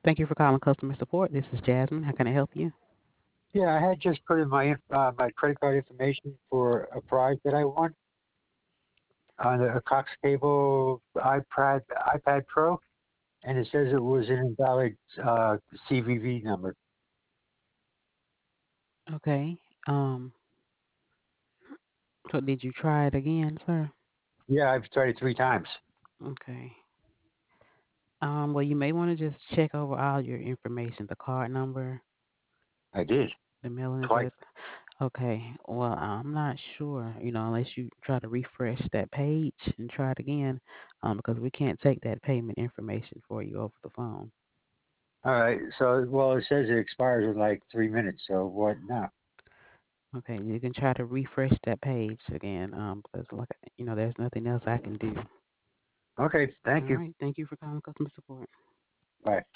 Thank you for calling customer support. This is Jasmine. How can I help you? Yeah, I had just put in my credit card information for a prize that I won on a Cox Cable iPad Pro, and it says it was an invalid CVV number. Okay. Um, so did you try it again, sir? Yeah, I've tried it 3 times. Okay. Well, you may want to just check over all your information, the card number, I did the mailing twice. address. Okay. Well, I'm not sure, unless you try to refresh that page and try it again, because we can't take that payment information for you over the phone. All right. So, well, it says it expires in like 3 minutes. So what now? Okay, you can try to refresh that page again, because there's nothing else I can do. Okay. All Thank you. right. Thank you for calling customer support. Bye.